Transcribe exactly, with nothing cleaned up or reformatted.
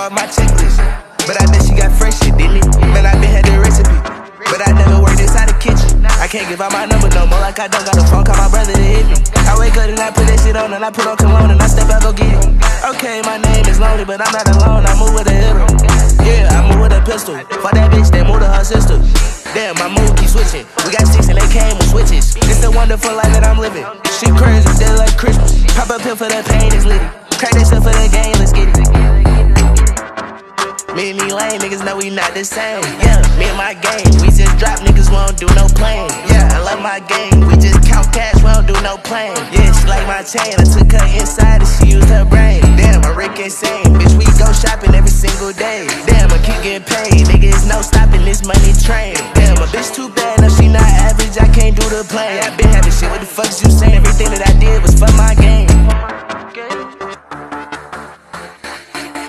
off my checklist. But I bet she got fresh shit, didn't it? Man, I been had the recipe, but I never worked inside the kitchen. I can't give out my number no more, like I don't got a phone, call my brother to hit me. I wake up and I put that shit on, and I put on cologne, and I step out, go get it. Okay, my name is Lonely, but I'm not alone, I move with a hitter. Yeah, I move with a pistol. Fuck that bitch, then move to her sister. Damn, my mood keep switching. We got six and they came with switches. It's the wonderful life that I'm living. She crazy, dead like Christmas. Pop a pill for the pain, it's litty. Crack that shit for the game, let's get it. Me and these lame niggas know we not the same. Yeah, me and my gang, we just drop niggas, we don't do no playing. Yeah, I love my gang, we just count cash, we don't do no playing. Yeah, she like my chain, I took her inside and she used her brain. Damn, I Rick insane, bitch, we go shopping every single day. Damn, I keep getting paid, niggas no stopping this money train. Damn, a bitch too bad, no she not average, I can't do the play. I been having shit, what the fuck is you saying? Everything that I did was for my game.